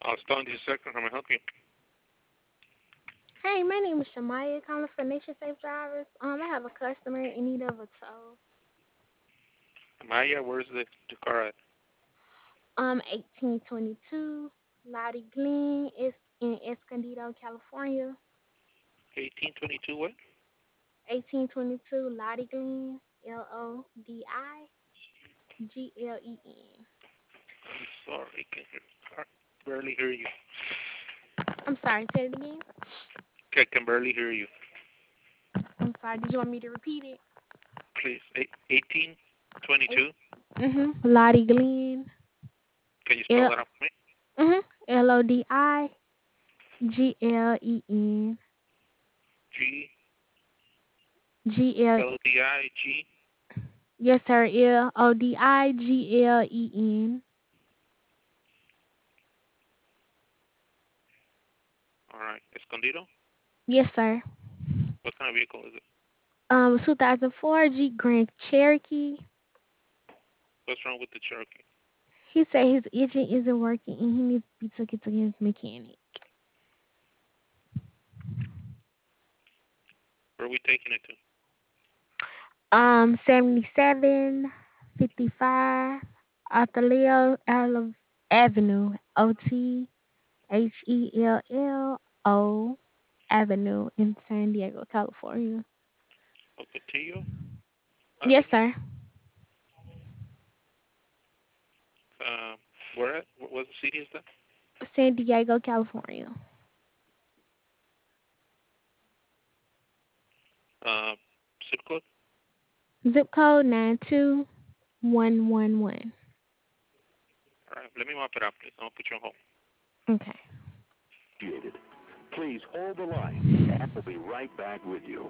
Stone, this is second. How may I help you? Hey, my name is Shamaya, calling for Nation Safe Drivers. I have a customer in need of a tow. Maya, where's the car at? 1822 Lottie Glen is in Escondido, California. 1822 what? 1822 Lottie Glen, Loddiglen. I'm sorry, barely hear you. I'm sorry, say it again. Can barely hear you. I'm sorry, did you want me to repeat it? Please. 1822. Lottie Glen, Can you spell L that out for me? Loddiglen, G Gl. L D I G. Yes, sir. Loddiglen. All right. Escondido. Yes, sir. What kind of vehicle is it? 2004 Jeep Grand Cherokee. What's wrong with the Cherokee? He said his engine isn't working and he needs to be taken to his mechanic. Where are we taking it to? 7755 Athaleo Avenue, Othello Avenue in San Diego, California. Ocotillo Yes, Avenue. sir. Uh, where at? What city is that? San Diego, California. Uh, zip code. Zip code 92111. All right. Let me map it up, please. I'll put you on hold. Okay. Please hold the line, and we'll be right back with you.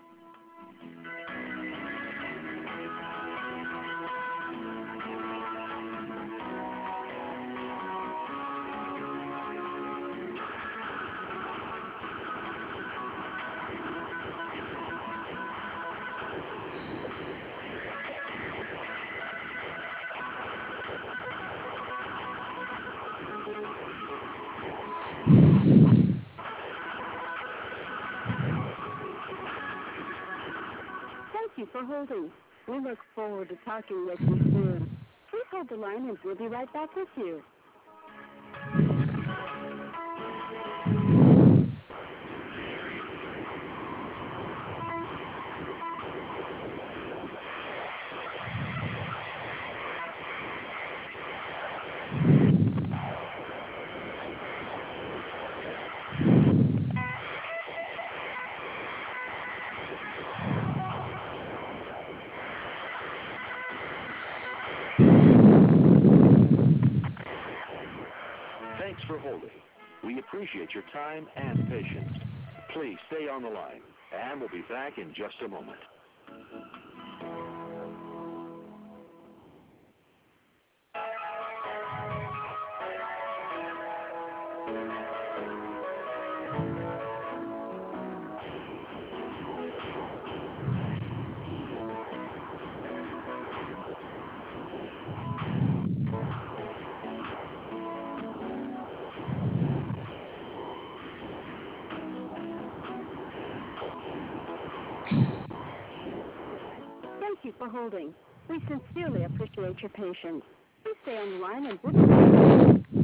Thank you for holding. We look forward to talking with you soon. Please hold the line, and we'll be right back with you. Thanks for holding. We appreciate your time and patience. Please stay on the line, and we'll be back in just a moment. Thank you for holding. We sincerely appreciate your patience. Please stay on the line, and we'll be right back.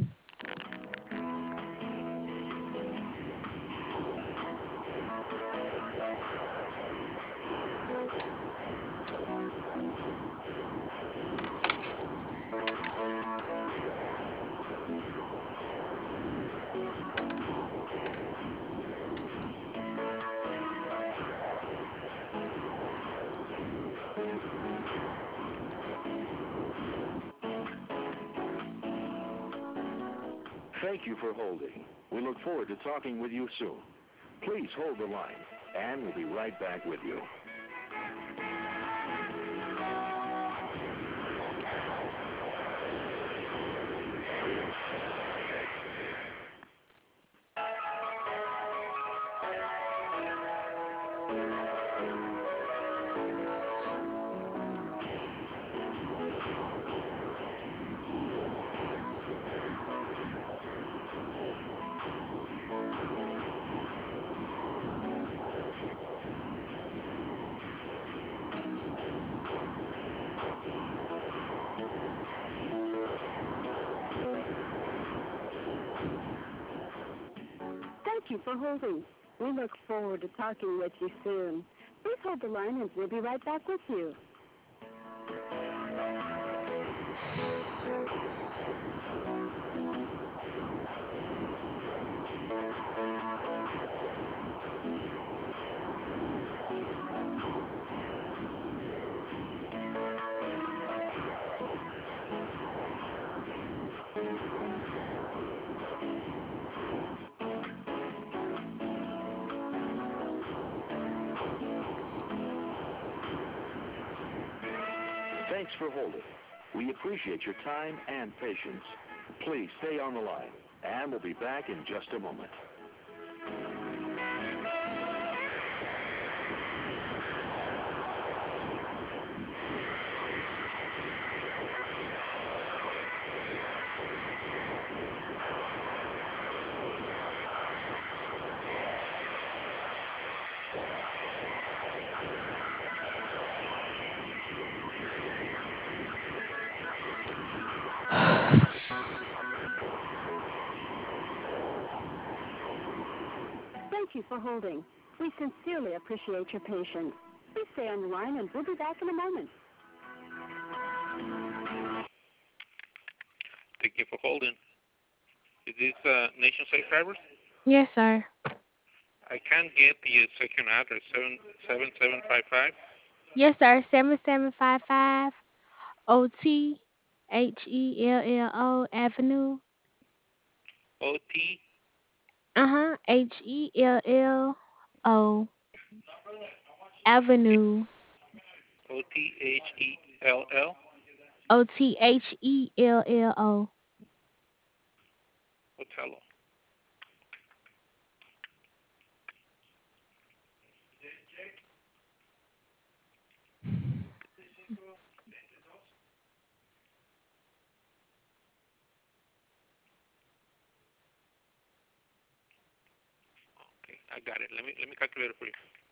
Thank you for holding. We look forward to talking with you soon. Please hold the line, and we'll be right back with you. you for holding. We look forward to talking with you soon. Please hold the line and we'll be right back with you. Thanks for holding. We appreciate your time and patience. Please stay on the line, and we'll be back in just a moment. Thank you for holding. We sincerely appreciate your patience. Please stay on the line and we'll be back in a moment. Thank you for holding. Is this Nation Safe Drivers? Yes, sir. I can't get the second address, 7755. Yes, sir. 7755 OTHELLO Avenue. OT HELLO Avenue. OTHELL OTHELLO. Otello. Okay, I got it. Let me calculate it for you.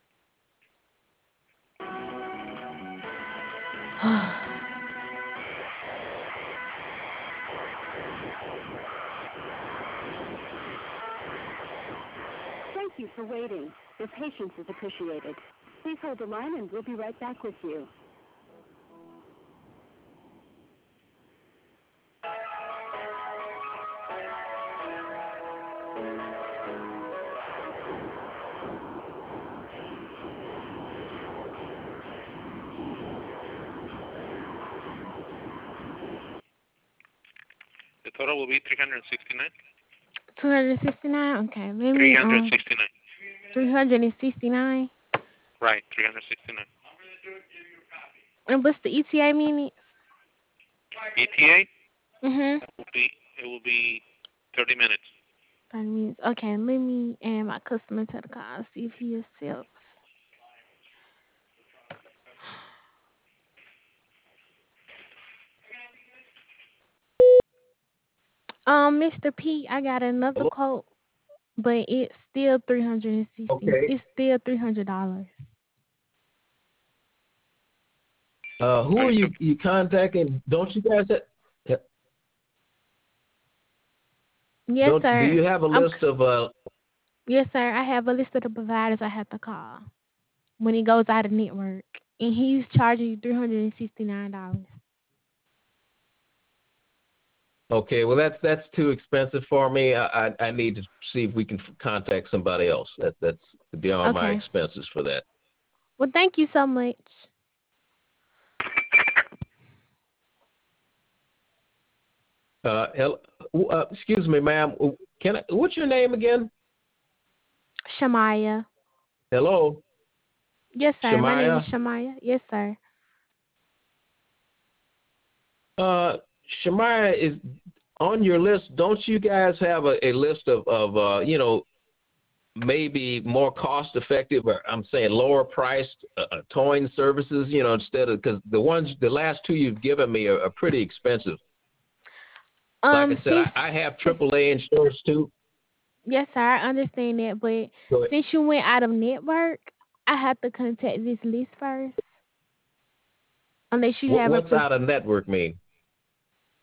Thank you for waiting. Your patience is appreciated. Please hold the line and we'll be right back with you. The total will be 369. 269. Okay, let me 369. 369. Right, 369. And what's the ETA minutes? ETA? Mhm. It will be 30 minutes. 30 minutes. Okay, let me add my customer to the call. See if he accepts. Mr. P, I got another Hello? quote, but it's still 360. Okay. It's still $300. Who are you contacting? Don't you guys Yes, do sir. you have a list of Yes, sir. I have a list of the providers I have to call when it goes out of network, and he's charging you $369. Okay, well that's too expensive for me. I need to see if we can contact somebody else. That's beyond my Okay. expenses for that. Well, thank you so much. Excuse me, ma'am. What's your name again? Shamaya. Hello? Yes, sir. My name is Shamaya? Shamaya. Yes, sir. Shamaya, is on your list, don't you guys have a list of maybe more cost effective, or I'm saying lower priced towing services, instead of, because the last two you've given me are pretty expensive. Like I said, Since I have AAA insurance too. yes, sir, I understand that, but So since you went out of network, I have to contact this list first, unless you have what's out of network mean?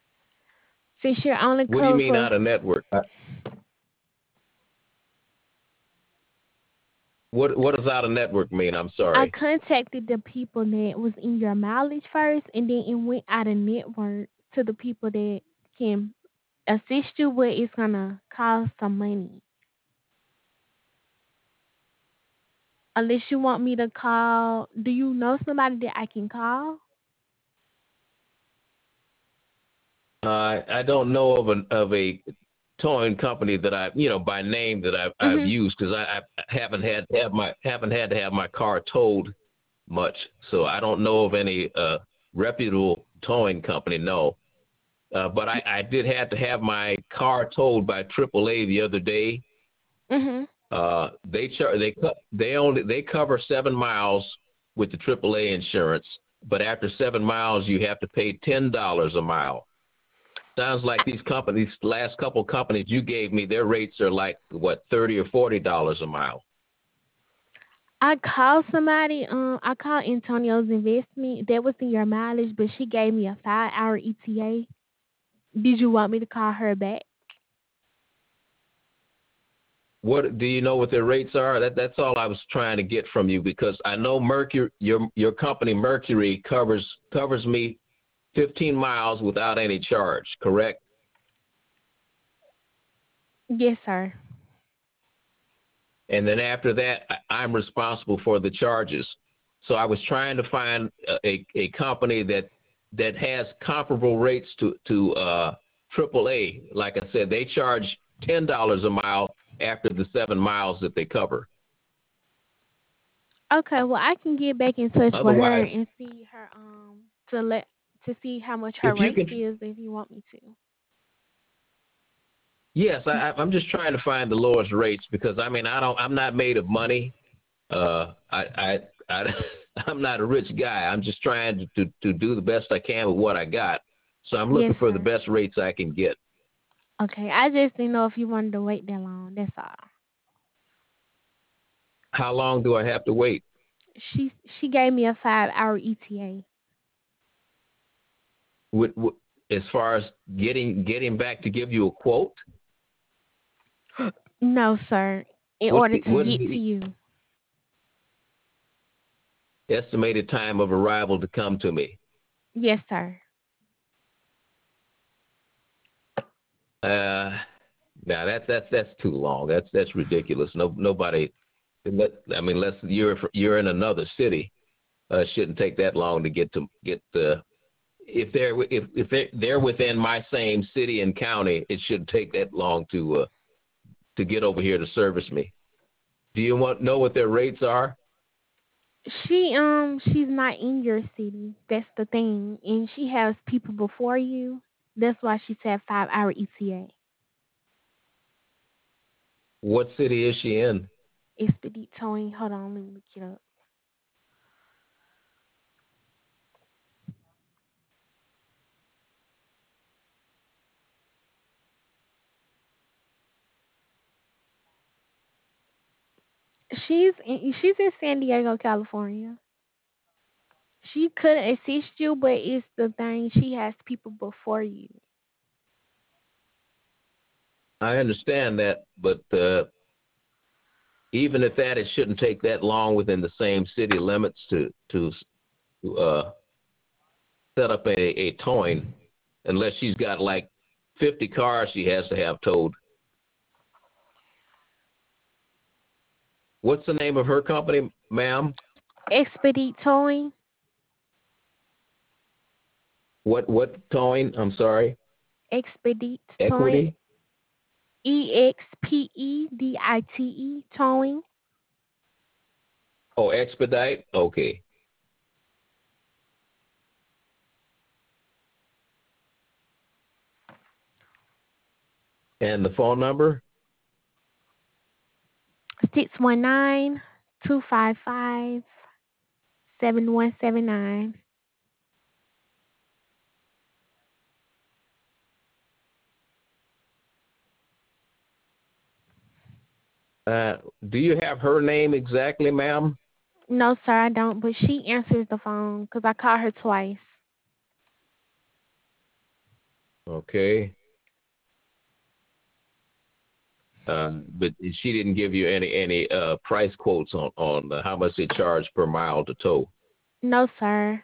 since you're only What do you covered mean for out of network? What does out of network mean? I'm I sorry. contacted the people that was in your mileage first, and then it went out of network to the people that can assist you, but it's gonna cost some money. Unless you want me to call, do you know somebody that I can call? I don't know of a towing company that I, by name that I've Mhm. used because I haven't had to have my car towed much, so I don't know of any reputable towing company. No, but I did have to have my car towed by AAA the other day. Mhm. They cover 7 miles with the AAA insurance, but after 7 miles you have to pay $10 a mile. Sounds like these companies, last couple companies you gave me, their rates are like what, $30 or $40 a mile. I called somebody. I called Antonio's Investment. That was in your mileage, but she gave me a 5 hour ETA. Did you want me to call her back? What do you know what their rates are? That's all I was trying to get from you because I know Mercury, your company Mercury covers me 15 miles without any charge, correct? Yes, sir. And then after that, I'm responsible for the charges. So I was trying to find a company that has comparable rates to AAA. Like I said, they charge $10 a mile after the 7 miles that they cover. Okay, well I can get back in touch with her Otherwise, and see her to see how much her if you rate can, is if you want me to. yes, I'm just trying to find the lowest rates because I'm not made of money. I I'm not a rich guy. I'm just trying to do the best I can with what I got. So I'm Yes, looking for the sir. best rates I can get. Okay, I just didn't know if you wanted to wait that long. That's all. How long do I have to wait? She she gave me a 5 hour ETA. With, as far as getting back to give you a quote, No, sir. In what's order the to what is get to the you. estimated time of arrival to come to me? Yes, sir. Uh, now that's too long. That's ridiculous. Nobody. Unless you're in another city, shouldn't take that long to get the. If they're within my same city and county, it shouldn't take that long to get over here to service me. Do you know what their rates are? She's not in your city. That's the thing. And she has people before you. That's why she said 5 hour ETA. What city is she in? Expedite towing. Hold on, let me look it up. She's in San Diego, California. She could assist you, but it's the thing she has people before you. I understand that, but even at that, it shouldn't take that long within the same city limits to set up a towing, unless she's got like 50 cars she has to have towed. What's the name of her company, ma'am? Expedite towing. What towing? I'm sorry. Expedite towing. Equity? EXPEDITE towing. Oh, expedite? Okay. And the phone number? 619-255-7179. Uh, do you have her name exactly, ma'am? No, sir, I don't. But she answers the phone because I called her twice. Okay. but she didn't give you any price quotes on how much they charge per mile to tow. No, sir.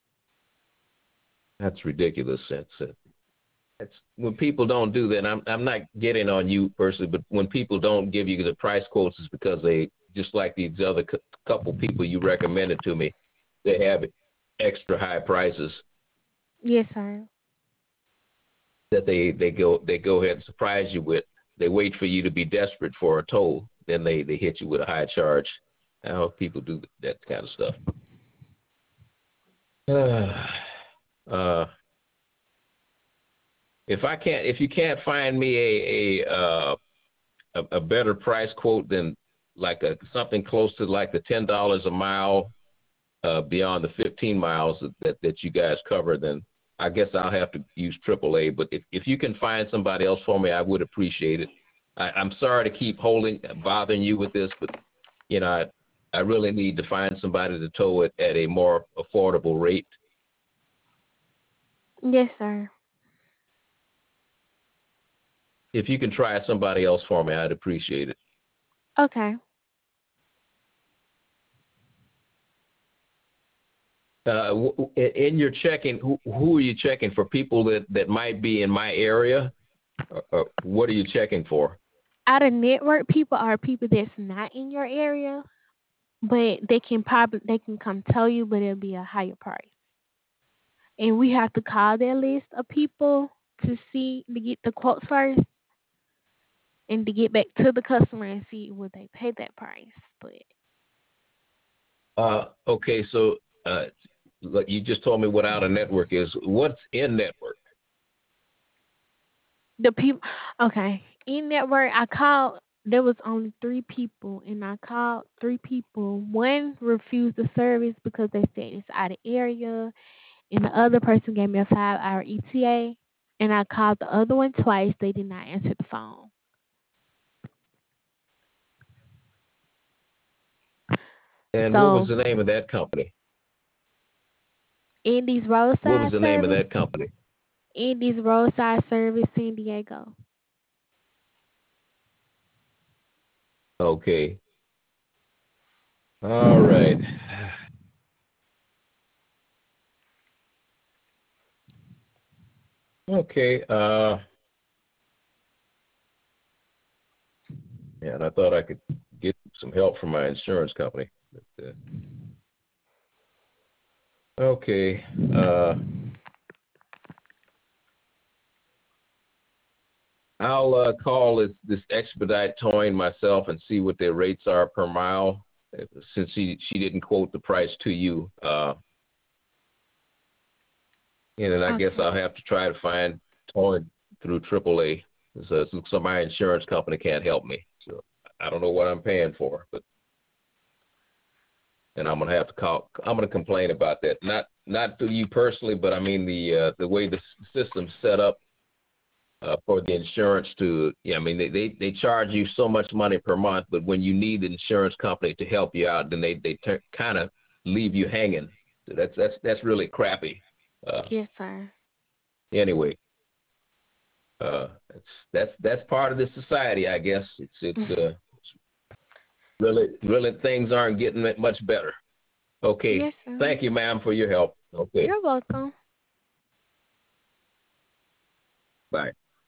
That's ridiculous. That's when people don't do that. I'm not getting on you personally, but when people don't give you the price quotes, it's because they, just like these other couple people you recommended to me, they have extra high prices Yes, sir. that they go ahead and surprise you with. They wait for you to be desperate for a toll, then they hit you with a high charge. How people do that kind of stuff. If you can't find me a better price quote than like something close to like the $10 a mile beyond the 15 miles that you guys cover, then I guess I'll have to use AAA. But if you can find somebody else for me, I would appreciate it. I'm sorry to keep bothering you with this, but you know I really need to find somebody to tow it at a more affordable rate. Yes, sir. If you can try somebody else for me, I'd appreciate it. Okay. In your checking, who are you checking for? People that might be in my area? Or what are you checking for? Out of network people are people that's not in your area, but they can come tell you, but it'll be a higher price. And we have to call their list of people to get the quotes first, and to get back to the customer and see would they pay that price. But okay, so look, you just told me what out of network is. What's in network? the people, okay, in network, I called. There was only 3 people, and I called 3 people. One refused the service because they said it's out of area, and the other person gave me a 5-hour ETA. And I called the other one twice. They did not answer the phone. And what was So, the name of that company? Indy's Roadside What was the name of Service. that company? Indy's Roadside Service, San Diego. Okay. All right. Okay. Yeah, and I thought I could get some help from my insurance company. But, okay. I'll call this expedite towing myself and see what their rates are per mile, since she didn't quote the price to you. And then I guess I'll have to try to find towing through AAA. So my insurance company can't help me. So I don't know what I'm paying for, and I'm gonna have to call. I'm gonna complain about that. Not to you personally, but I mean the way the system's set up for the insurance to. Yeah, I mean they charge you so much money per month, but when you need the insurance company to help you out, then they kind of leave you hanging. So that's really crappy. Yes, sir. Anyway, that's part of this society, I guess. It's really things aren't getting much better. Okay, Yes, sir. thank you, ma'am, for your help. Okay, You're welcome. bye.